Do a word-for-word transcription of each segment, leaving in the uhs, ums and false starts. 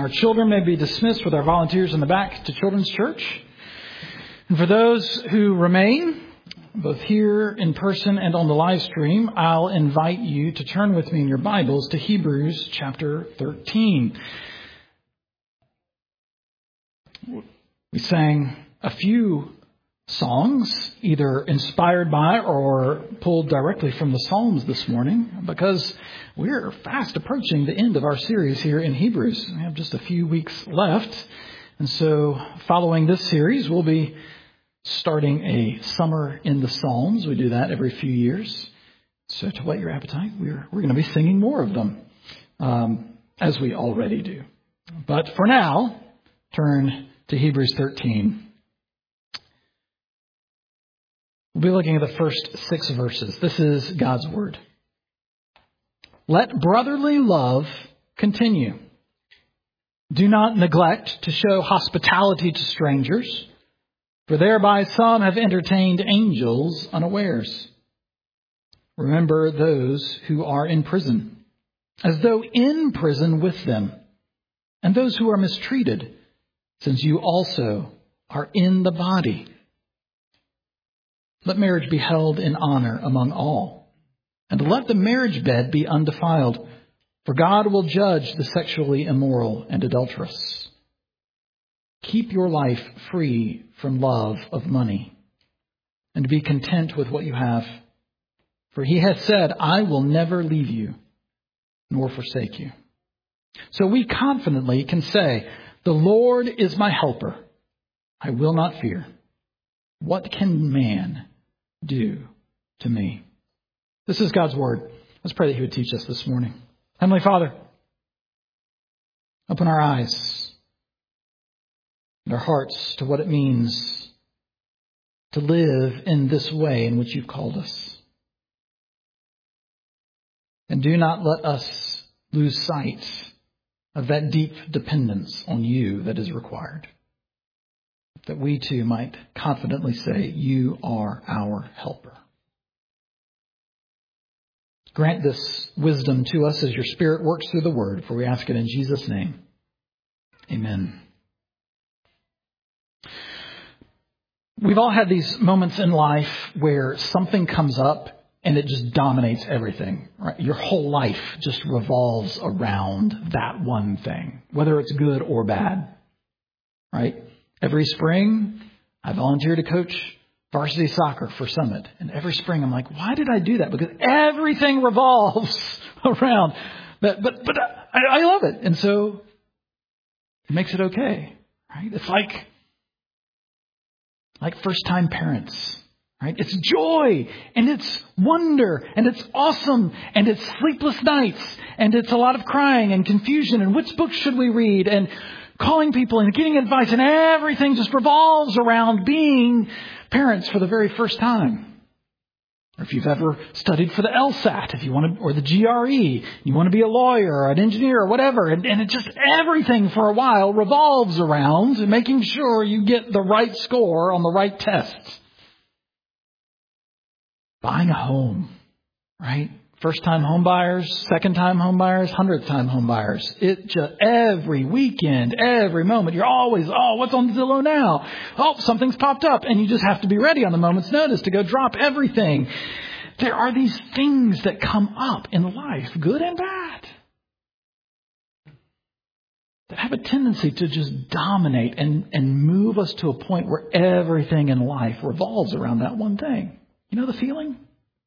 our children may be dismissed with our volunteers in the back to Children's Church. And for those who remain, both here in person and on the live stream, I'll invite you to turn with me in your Bibles to Hebrews chapter thirteen. We sang a few songs, either inspired by or pulled directly from the Psalms this morning, because we're fast approaching the end of our series here in Hebrews. We have just a few weeks left. And so following this series, we'll be starting a summer in the Psalms. We do that every few years. So to whet your appetite, we're, we're going to be singing more of them, um, as we already do. But for now, turn to Hebrews thirteen. We'll be looking at the first six verses. This is God's Word. Let brotherly love continue. Do not neglect to show hospitality to strangers, for thereby some have entertained angels unawares. Remember those who are in prison, as though in prison with them, and those who are mistreated, since you also are in the body. Let marriage be held in honor among all, and let the marriage bed be undefiled, for God will judge the sexually immoral and adulterous. Keep your life free from love of money, and be content with what you have. For he has said, I will never leave you, nor forsake you. So we confidently can say, the Lord is my helper. I will not fear. What can man do to me? This is God's Word. Let's pray that he would teach us this morning. Heavenly Father, open our eyes and our hearts to what it means to live in this way in which you've called us. And do not let us lose sight of that deep dependence on you that is required, that we too might confidently say, you are our helper. Grant this wisdom to us as your Spirit works through the Word, for we ask it in Jesus' name. Amen. We've all had these moments in life where something comes up and it just dominates everything, right? Your whole life just revolves around that one thing, whether it's good or bad, right? Every spring, I volunteer to coach varsity soccer for Summit. And every spring, I'm like, why did I do that? Because everything revolves around that. But but I, I love it. And so it makes it okay, right? It's like, like first-time parents. Right? It's joy and it's wonder and it's awesome and it's sleepless nights and it's a lot of crying and confusion and which books should we read and calling people and getting advice, and everything just revolves around being parents for the very first time. Or if you've ever studied for the LSAT, if you want to, or the G R E, you want to be a lawyer or an engineer or whatever, and, and it just everything for a while revolves around making sure you get the right score on the right tests. Buying a home, right? First-time home buyers, second-time home buyers, hundredth-time home buyers. It just every weekend, every moment, you're always, oh, what's on Zillow now? Oh, something's popped up, and you just have to be ready on the moment's notice to go drop everything. There are these things that come up in life, good and bad, that have a tendency to just dominate and, and move us to a point where everything in life revolves around that one thing. You know the feeling?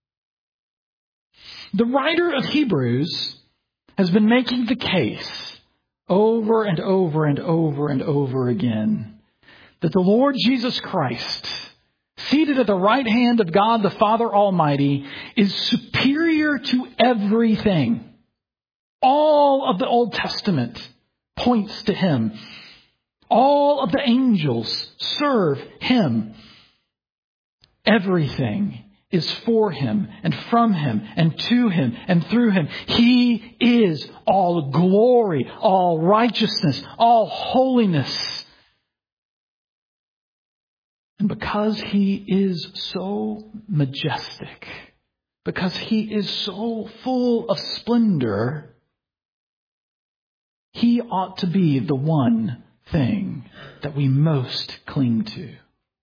The writer of Hebrews has been making the case over and over and over and over again that the Lord Jesus Christ, seated at the right hand of God the Father Almighty, is superior to everything. All of the Old Testament points to him. All of the angels serve him. Everything is for him and from him and to him and through him. He is all glory, all righteousness, all holiness. And because he is so majestic, because he is so full of splendor, He ought to be the one thing that we most cling to.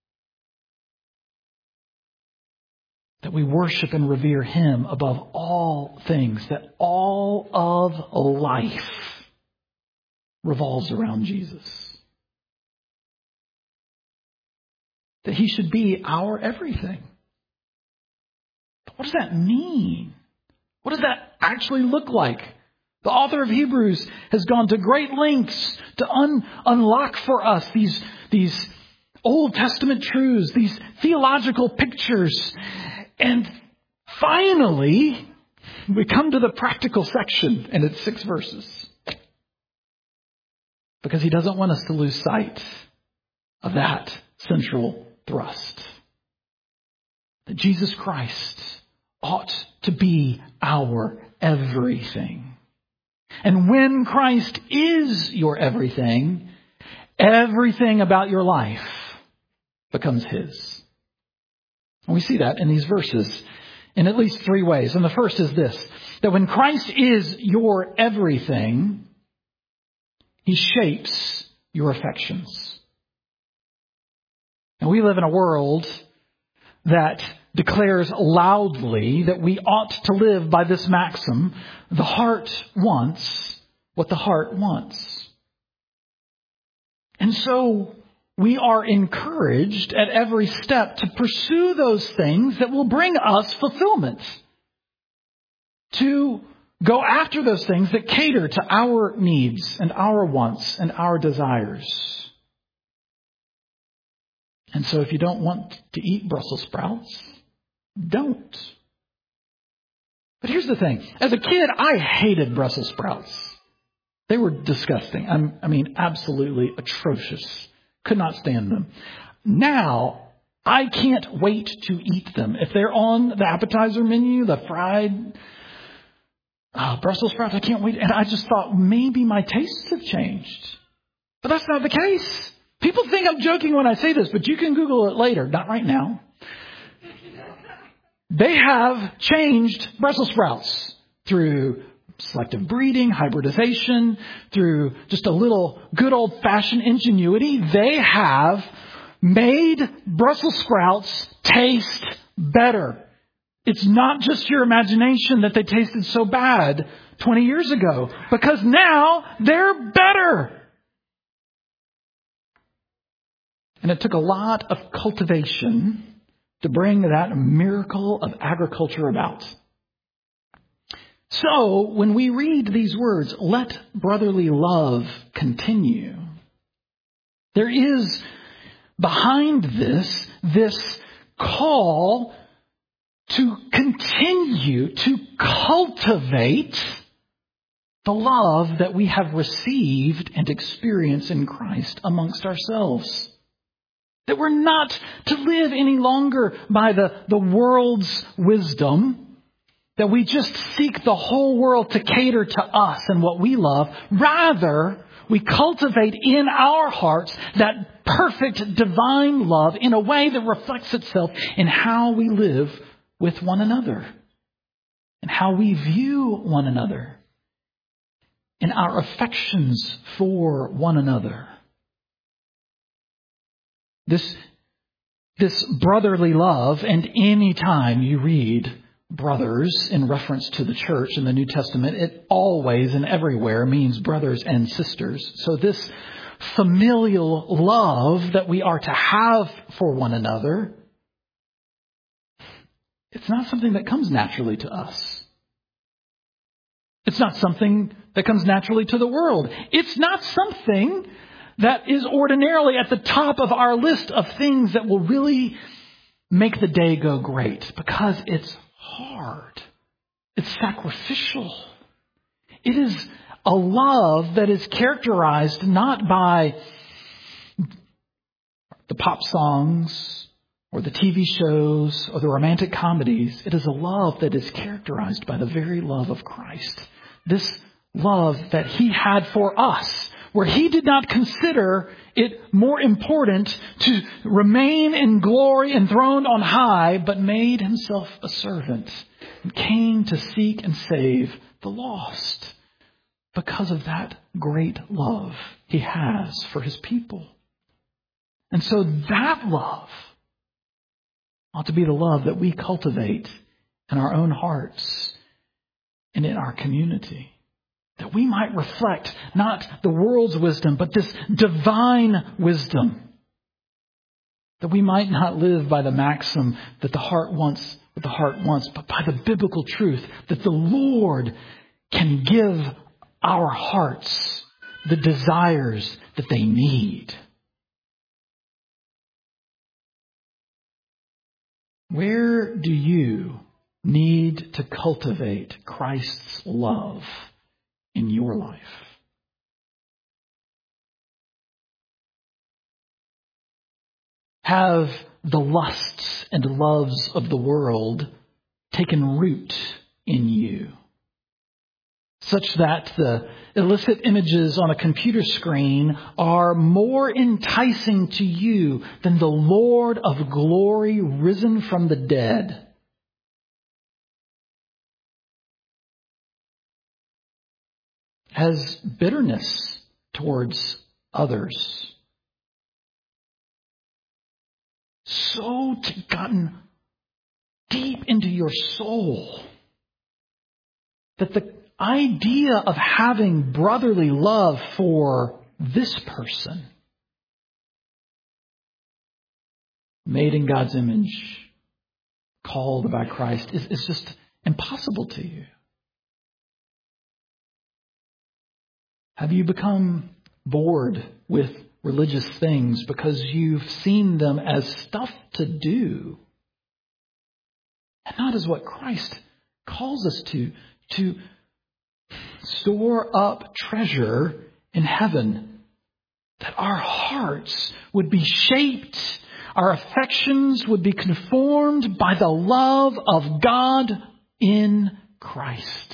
That we worship and revere Him above all things. That all of life revolves around Jesus. That He should be our everything. But what does that mean? What does that actually look like? The author of Hebrews has gone to great lengths to un- unlock for us these, these Old Testament truths, these theological pictures. And finally, we come to the practical section, and it's six verses. Because he doesn't want us to lose sight of that central thrust. That Jesus Christ ought to be our everything. And when Christ is your everything, everything about your life becomes His. And we see that in these verses in at least three ways. And the first is this, that when Christ is your everything, He shapes your affections. And we live in a world that declares loudly that we ought to live by this maxim: the heart wants what the heart wants. And so we are encouraged at every step to pursue those things that will bring us fulfillment. To go after those things that cater to our needs and our wants and our desires. And so if you don't want to eat Brussels sprouts, don't. But here's the thing. As a kid, I hated Brussels sprouts. They were disgusting. I'm, I mean, absolutely atrocious. Could not stand them. Now, I can't wait to eat them. If they're on the appetizer menu, the fried uh, Brussels sprouts, I can't wait. And I just thought maybe my tastes have changed. But that's not the case. People think I'm joking when I say this, but you can Google it later. Not right now. They have changed Brussels sprouts through selective breeding, hybridization, through just a little good old-fashioned ingenuity. They have made Brussels sprouts taste better. It's not just your imagination that they tasted so bad twenty years ago, because now they're better. And it took a lot of cultivation to bring that miracle of agriculture about. So, when we read these words, let brotherly love continue, there is behind this, this call to continue to cultivate the love that we have received and experienced in Christ amongst ourselves. That we're not to live any longer by the, the world's wisdom. That we just seek the whole world to cater to us and what we love. Rather, we cultivate in our hearts that perfect divine love in a way that reflects itself in how we live with one another. And how we view one another. In our affections for one another. This, this brotherly love, and any time you read brothers in reference to the church in the New Testament, it always and everywhere means brothers and sisters. So this familial love that we are to have for one another, it's not something that comes naturally to us. It's not something that comes naturally to the world. It's not something that is ordinarily at the top of our list of things that will really make the day go great, because it's hard. It's sacrificial. It is a love that is characterized not by the pop songs or the T V shows or the romantic comedies. It is a love that is characterized by the very love of Christ. This love that He had for us, where He did not consider it more important to remain in glory enthroned on high, but made Himself a servant and came to seek and save the lost. because of that great love he has for his people. And so that love ought to be the love that we cultivate in our own hearts and in our community. That we might reflect not the world's wisdom, but this divine wisdom. That we might not live by the maxim that the heart wants what the heart wants, but by the biblical truth that the Lord can give our hearts the desires that they need. Where do you need to cultivate Christ's love in your life? Have the lusts and loves of the world taken root in you, such that the illicit images on a computer screen are more enticing to you than the Lord of glory risen from the dead? Has bitterness towards others so gotten deep into your soul that the idea of having brotherly love for this person, made in God's image, called by Christ, is, is just impossible to you? Have you become bored with religious things because you've seen them as stuff to do and not as what Christ calls us to, to store up treasure in heaven, that our hearts would be shaped, our affections would be conformed by the love of God in Christ.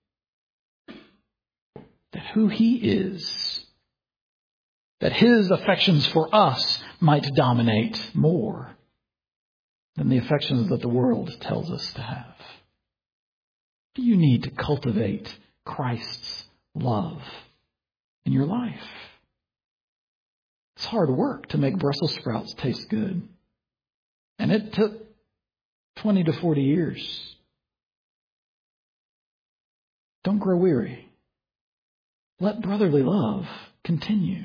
That who he is, that his affections for us might dominate more than the affections that the world tells us to have. Do you need to cultivate Christ's love in your life? It's hard work to make Brussels sprouts taste good. And it took twenty to forty years. Don't grow weary. Let brotherly love continue.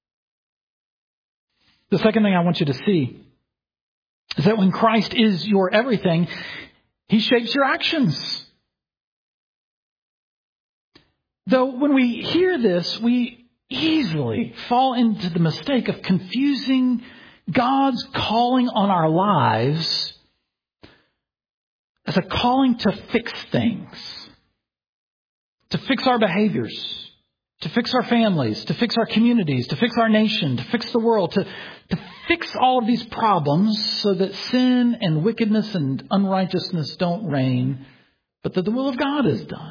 The second thing I want you to see is that when Christ is your everything, he shapes your actions. Though when we hear this, we easily fall into the mistake of confusing God's calling on our lives as a calling to fix things, to fix our behaviors, to fix our families, to fix our communities, to fix our nation, to fix the world, to, to fix all of these problems so that sin and wickedness and unrighteousness don't reign, but that the will of God is done.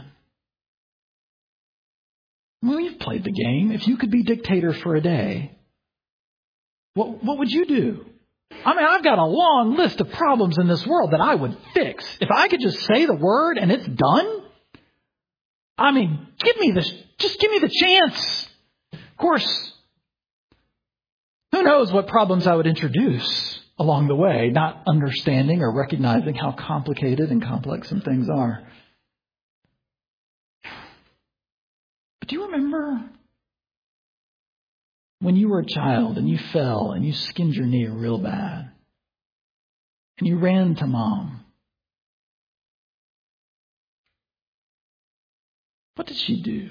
Well, you've played the game. If you could be dictator for a day, what, what would you do? I mean, I've got a long list of problems in this world that I would fix. If I could just say the word and it's done, I mean, give me this. Just give me the chance. Of course, who knows what problems I would introduce along the way, not understanding or recognizing how complicated and complex some things are. But do you remember when you were a child and you fell and you skinned your knee real bad and you ran to mom? What did she do?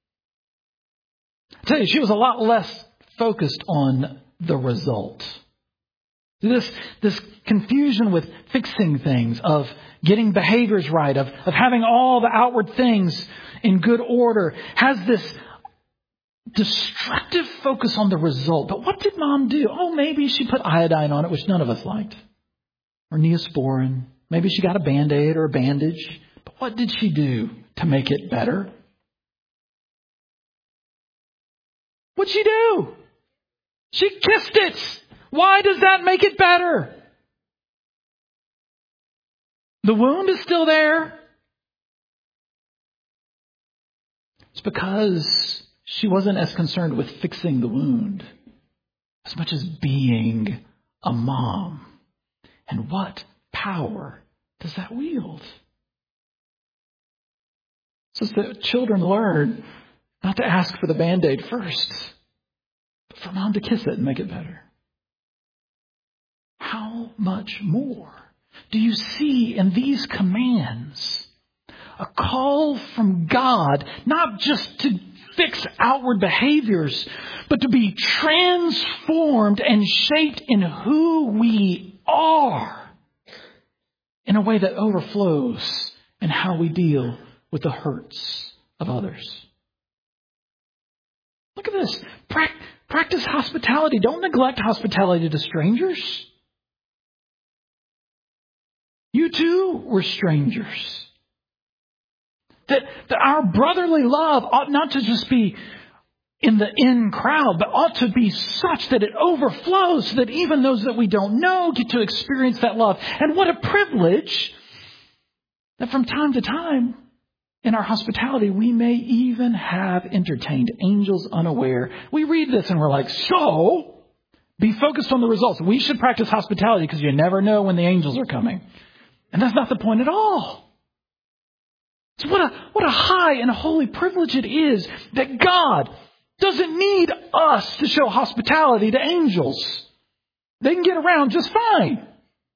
I tell you, she was a lot less focused on the result. This, this confusion with fixing things, of getting behaviors right, of, of having all the outward things in good order, has this destructive focus on the result. But what did mom do? Oh, maybe she put iodine on it, which none of us liked. Or Neosporin. Maybe she got a Band-Aid or a bandage. But what did she do to make it better? What'd she do? She kissed it. Why does that make it better? The wound is still there. It's because she wasn't as concerned with fixing the wound as much as being a mom. And what power does that wield? So that children learn not to ask for the Band-Aid first, but for mom to kiss it and make it better. How much more do you see in these commands a call from God, not just to fix outward behaviors, but to be transformed and shaped in who we are in a way that overflows in how we deal with the hurts of others. Look at this. Pra- practice hospitality. Don't neglect hospitality to strangers. You too were strangers. That, that our brotherly love ought not to just be in the in crowd, but ought to be such that it overflows so that even those that we don't know get to experience that love. And what a privilege that from time to time in our hospitality, we may even have entertained angels unaware. We read this and we're like, so be focused on the results. We should practice hospitality because you never know when the angels are coming. And that's not the point at all. So what a, what a high and holy privilege it is that God doesn't need us to show hospitality to angels. They can get around just fine.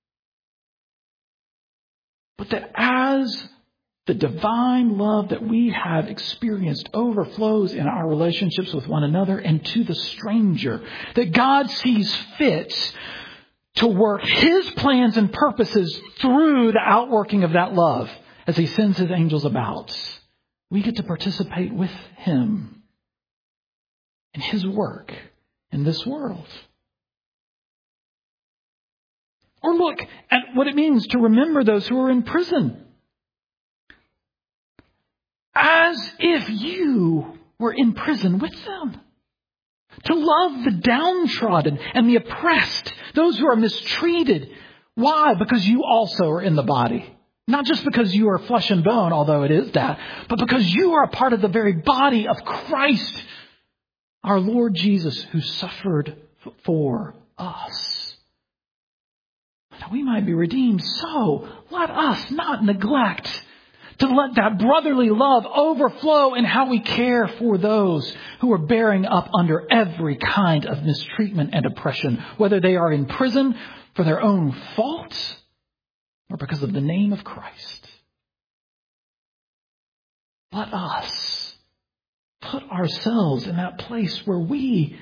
But that as the divine love that we have experienced overflows in our relationships with one another and to the stranger, that God sees fit to work His plans and purposes through the outworking of that love as He sends His angels about. We get to participate with Him in His work in this world. Or look at what it means to remember those who are in prison. As if you were in prison with them. To love the downtrodden and the oppressed, those who are mistreated. Why? Because you also are in the body. Not just because you are flesh and bone, although it is that, but because you are a part of the very body of Christ, our Lord Jesus, who suffered for us. That we might be redeemed. So let us not neglect to let that brotherly love overflow in how we care for those who are bearing up under every kind of mistreatment and oppression, whether they are in prison for their own fault or because of the name of Christ. Let us put ourselves in that place where we,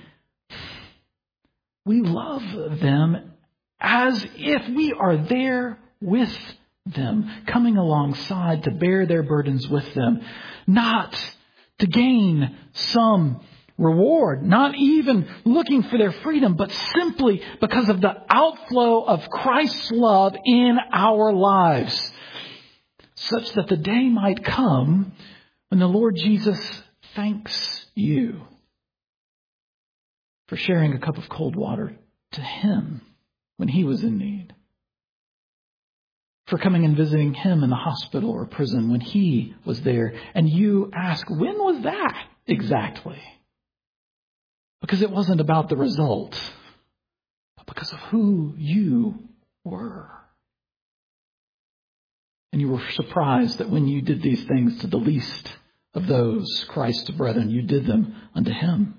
we love them as if we are there with them, coming alongside to bear their burdens with them, not to gain some reward, not even looking for their freedom, but simply because of the outflow of Christ's love in our lives, such that the day might come when the Lord Jesus thanks you for sharing a cup of cold water to Him when He was in need, for coming and visiting Him in the hospital or prison when He was there. And you ask, when was that exactly? Because it wasn't about the result, but because of who you were. And you were surprised that when you did these things to the least of those Christ's brethren, you did them unto Him.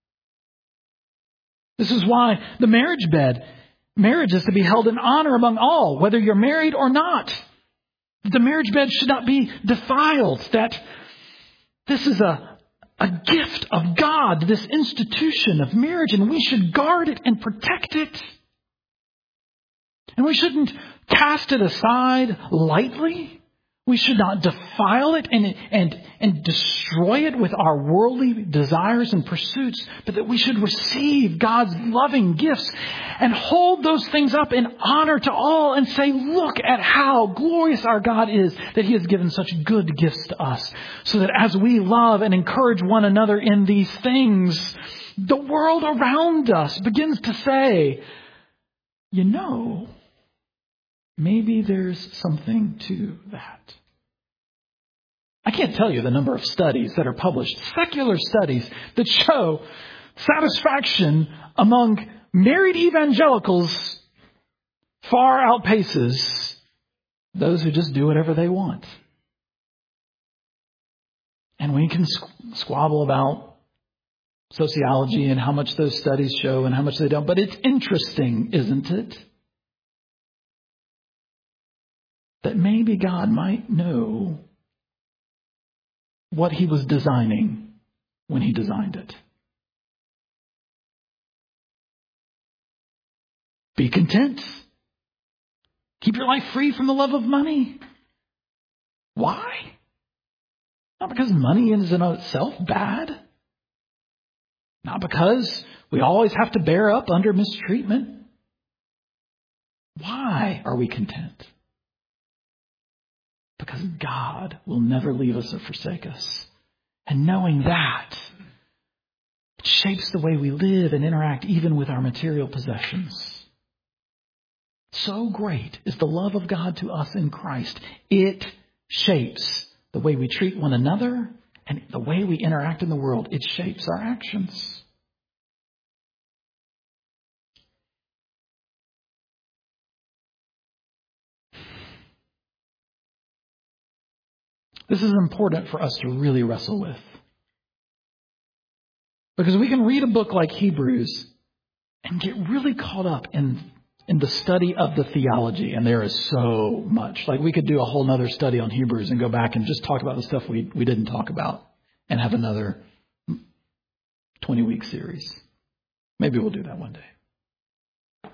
This is why the marriage bed, marriage is to be held in honor among all, whether you're married or not. The marriage bed should not be defiled. That this is a, a gift of God, this institution of marriage, and we should guard it and protect it. And we shouldn't cast it aside lightly. We should not defile it and, and, and destroy it with our worldly desires and pursuits, but that we should receive God's loving gifts and hold those things up in honor to all and say, look at how glorious our God is that He has given such good gifts to us, so that as we love and encourage one another in these things, the world around us begins to say, you know, maybe there's something to that. I can't tell you the number of studies that are published, secular studies that show satisfaction among married evangelicals far outpaces those who just do whatever they want. And we can squabble about sociology and how much those studies show and how much they don't. But it's interesting, isn't it? That maybe God might know what he was designing when he designed it. Be content. Keep your life free from the love of money. Why? Not because money is in itself bad. Not because we always have to bear up under mistreatment. Why are we content? Because God will never leave us or forsake us. And knowing that, it shapes the way we live and interact even with our material possessions. So great is the love of God to us in Christ. It shapes the way we treat one another and the way we interact in the world. It shapes our actions. This is important for us to really wrestle with. Because we can read a book like Hebrews and get really caught up in, in the study of the theology. And there is so much. Like we could do a whole nother study on Hebrews and go back and just talk about the stuff we, we didn't talk about and have another twenty-week series. Maybe we'll do that one day.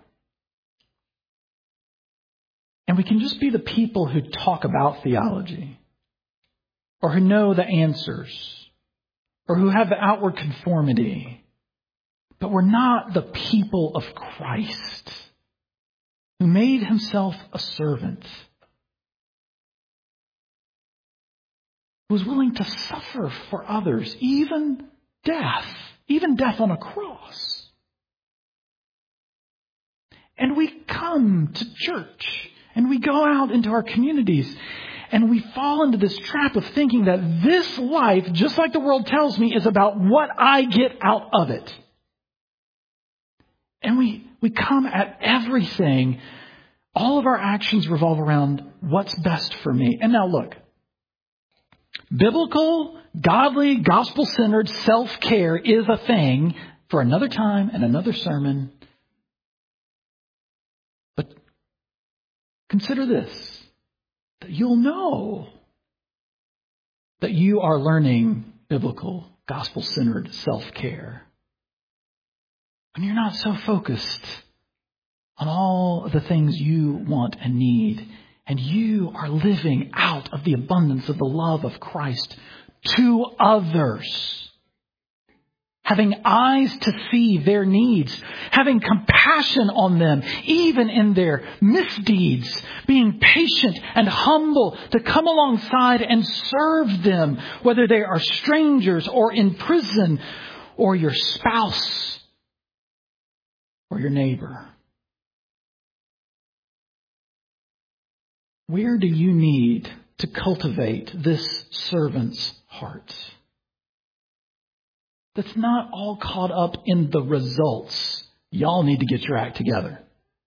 And we can just be the people who talk about theology, or who know the answers, or who have the outward conformity. But we're not the people of Christ, who made himself a servant, who was willing to suffer for others, even death, even death on a cross. And we come to church, and we go out into our communities, and we fall into this trap of thinking that this life, just like the world tells me, is about what I get out of it. And we, we come at everything. All of our actions revolve around what's best for me. And now look, biblical, godly, gospel-centered self-care is a thing for another time and another sermon. But consider this. That you'll know that you are learning biblical, gospel-centered self-care when you're not so focused on all the things you want and need, and you are living out of the abundance of the love of Christ to others. Having eyes to see their needs, having compassion on them, even in their misdeeds, being patient and humble to come alongside and serve them, whether they are strangers or in prison or your spouse or your neighbor. Where do you need to cultivate this servant's heart? That's not all caught up in the results. Y'all need to get your act together.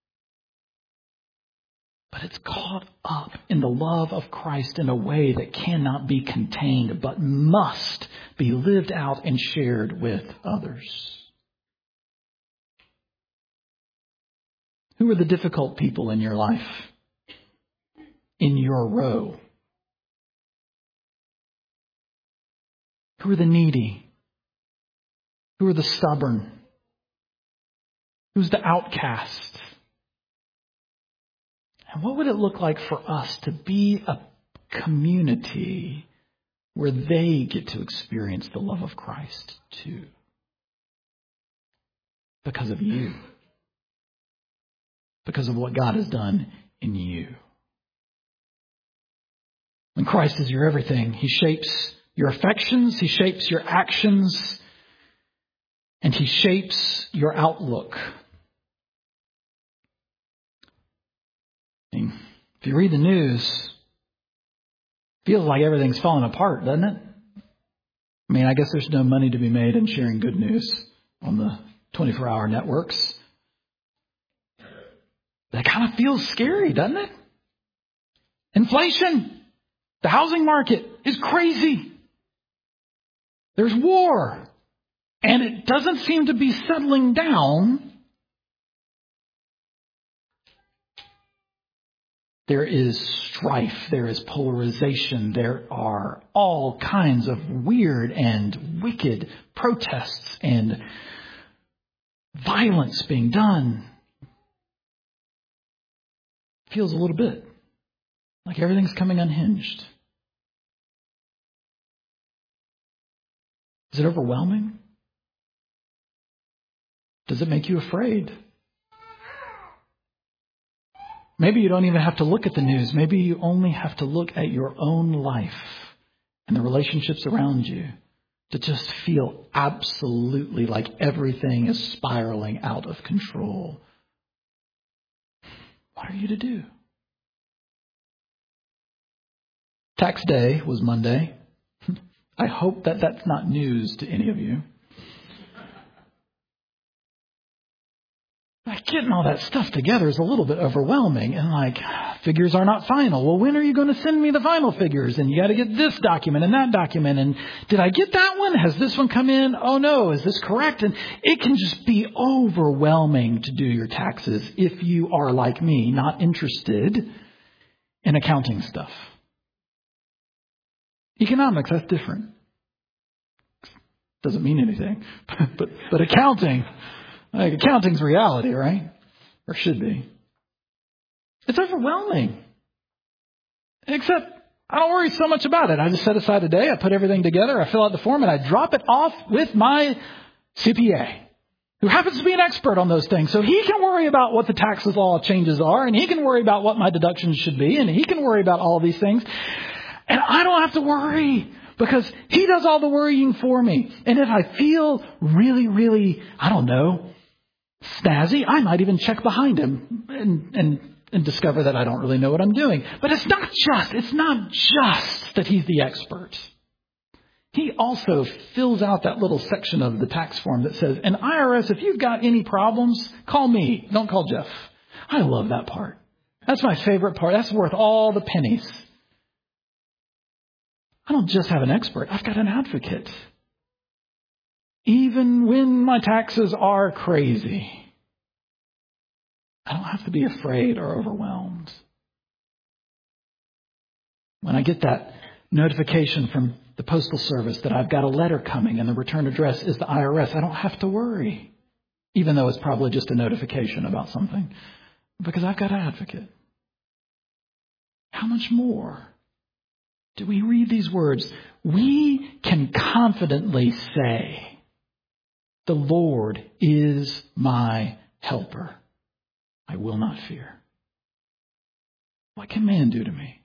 But it's caught up in the love of Christ in a way that cannot be contained, but must be lived out and shared with others. Who are the difficult people in your life? In your row? Who are the needy? Who are the stubborn? Who's the outcast? And what would it look like for us to be a community where they get to experience the love of Christ too? Because of you. Because of what God has done in you. When Christ is your everything, He shapes your affections, He shapes your actions, and He shapes your outlook. I mean, if you read the news, Feels like everything's falling apart, doesn't it? I mean, I guess there's no money to be made in sharing good news on the twenty-four hour networks. That kind of feels scary, doesn't it? Inflation. The housing market is crazy. There's war. And it doesn't seem to be settling down. There is strife. There is polarization. There are all kinds of weird and wicked protests and violence being done. Feels a little bit like everything's coming unhinged. Is it overwhelming? Does it make you afraid? Maybe you don't even have to look at the news. Maybe you only have to look at your own life and the relationships around you to just feel absolutely like everything is spiraling out of control. What are you to do? Tax day was Monday. I hope that that's not news to any of you. Like, getting all that stuff together is a little bit overwhelming. And like, figures are not final. Well, when are you going to send me the final figures? And you got to get this document and that document. And did I get that one? Has this one come in? Oh no, is this correct? And it can just be overwhelming to do your taxes if you are like me, not interested in accounting stuff. Economics, that's different. Doesn't mean anything. but but accounting, like accounting's reality, right? Or should be. It's overwhelming. Except I don't worry so much about it. I just set aside a day, I put everything together, I fill out the form, and I drop it off with my C P A, who happens to be an expert on those things. So he can worry about what the taxes law changes are, and he can worry about what my deductions should be, and he can worry about all these things. And I don't have to worry because he does all the worrying for me. And if I feel really, really, I don't know, snazzy, I might even check behind him and, and, and discover that I don't really know what I'm doing. But it's not just, it's not just that he's the expert. He also fills out that little section of the tax form that says, and I R S, if you've got any problems, call me. Don't call Jeff. I love that part. That's my favorite part. That's worth all the pennies. I don't just have an expert. I've got an advocate. Even when my taxes are crazy, I don't have to be afraid or overwhelmed. When I get that notification from the Postal Service that I've got a letter coming and the return address is the I R S, I don't have to worry, even though it's probably just a notification about something, because I've got an advocate. How much more do we read these words? We can confidently say, the Lord is my helper. I will not fear. What can man do to me?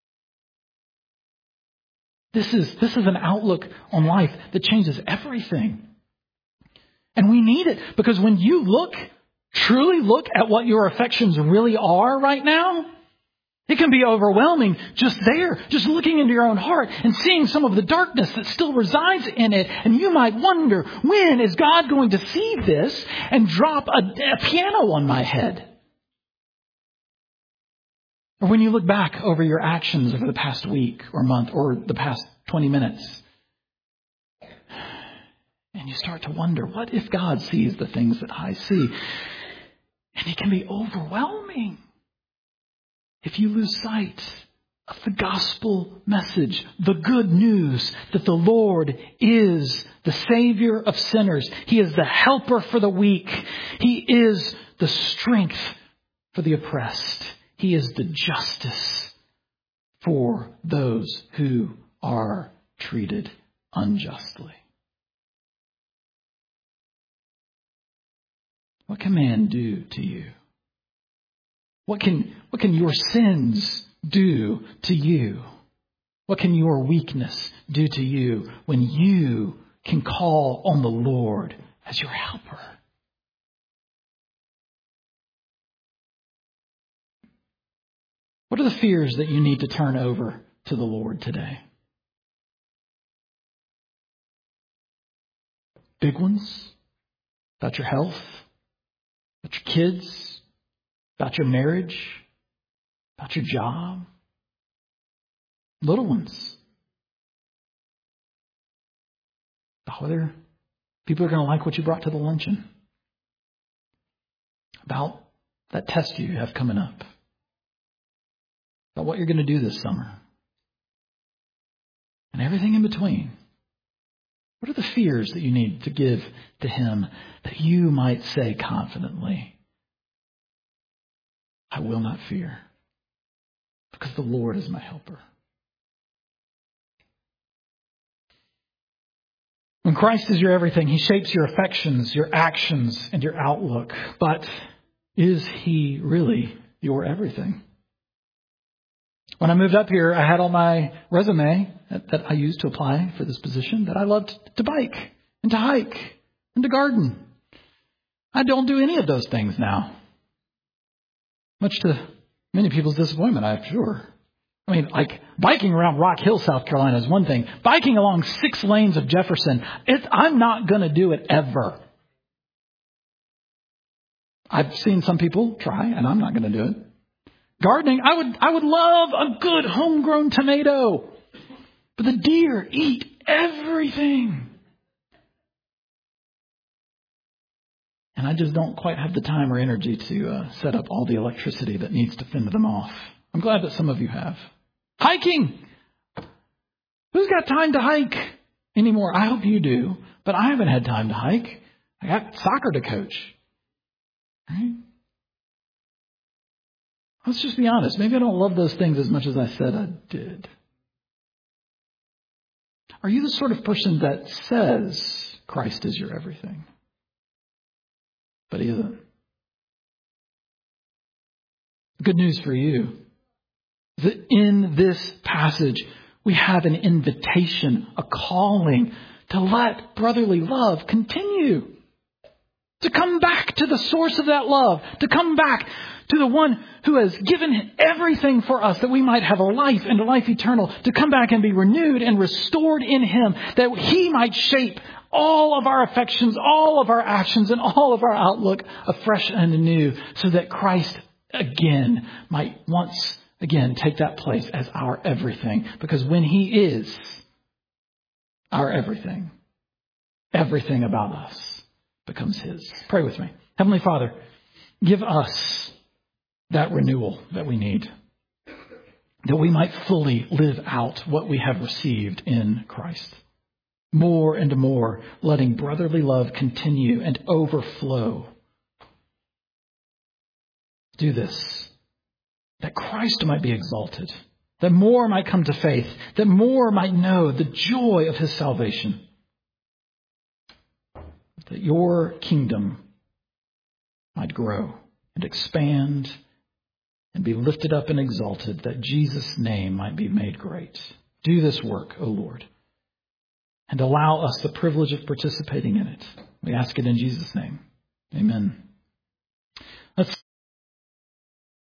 This is, this is an outlook on life that changes everything. And we need it because when you look, truly look at what your affections really are right now, it can be overwhelming just there, just looking into your own heart and seeing some of the darkness that still resides in it. And you might wonder, when is God going to see this and drop a, a piano on my head? Or when you look back over your actions over the past week or month or the past twenty minutes, and you start to wonder, what if God sees the things that I see? And it can be overwhelming if you lose sight of the gospel message, the good news that the Lord is the Savior of sinners. He is the helper for the weak. He is the strength for the oppressed. He is the justice for those who are treated unjustly. What can man do to you? What can, what can your sins do to you? What can your weakness do to you when you can call on the Lord as your helper? What are the fears that you need to turn over to the Lord today? Big ones? About your health? About your kids? About your marriage? About your job? Little ones? About whether people are going to like what you brought to the luncheon? About that test you have coming up? About what you're going to do this summer? And everything in between. What are the fears that you need to give to Him that you might say confidently, I will not fear, because the Lord is my helper. When Christ is your everything, He shapes your affections, your actions, and your outlook. But is He really your everything? When I moved up here, I had on my resume that, that I used to apply for this position that I loved to bike and to hike and to garden. I don't do any of those things now. Much to many people's disappointment, I'm sure. I mean, like biking around Rock Hill, South Carolina is one thing. Biking along six lanes of Jefferson, it's, I'm not going to do it ever. I've seen some people try, and I'm not going to do it. Gardening, I would I would love a good homegrown tomato. But the deer eat everything. And I just don't quite have the time or energy to uh, set up all the electricity that needs to fend them off. I'm glad that some of you have. Hiking! Who's got time to hike anymore? I hope you do. But I haven't had time to hike. I got soccer to coach. Right? Let's just be honest. Maybe I don't love those things as much as I said I did. Are you the sort of person that says Christ is your everything? But He isn't. Good news for you is that in this passage, we have an invitation, a calling to let brotherly love continue. To come back to the source of that love. To come back to the one who has given everything for us that we might have a life and a life eternal. To come back and be renewed and restored in Him. That He might shape all of our affections, all of our actions, and all of our outlook afresh and anew. So that Christ again might once again take that place as our everything. Because when He is our everything, everything about us becomes His. Pray with me. Heavenly Father, give us that renewal that we need, that we might fully live out what we have received in Christ. More and more, letting brotherly love continue and overflow. Do this, that Christ might be exalted, that more might come to faith, that more might know the joy of His salvation. That your kingdom might grow and expand and be lifted up and exalted, that Jesus' name might be made great. Do this work, O Lord, and allow us the privilege of participating in it. We ask it in Jesus' name. Amen.